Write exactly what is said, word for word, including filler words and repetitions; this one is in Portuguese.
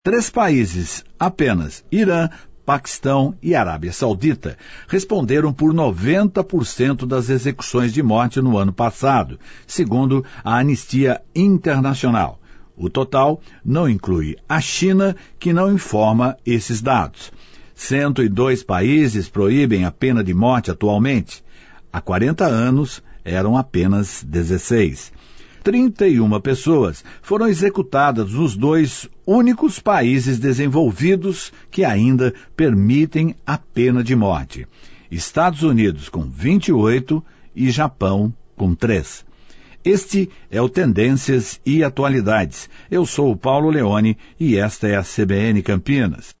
Três países apenas, Irã, Paquistão e Arábia Saudita, responderam por noventa por cento das execuções de morte no ano passado, segundo a Anistia Internacional. O total não inclui a China, que não informa esses dados. cento e dois países proíbem a pena de morte atualmente. Há quarenta anos, eram apenas dezesseis. trinta e uma pessoas foram executadas nos dois únicos países desenvolvidos que ainda permitem a pena de morte. Estados Unidos com vinte e oito e Japão com três. Este é o Tendências e Atualidades. Eu sou o Paulo Leone e esta é a C B N Campinas.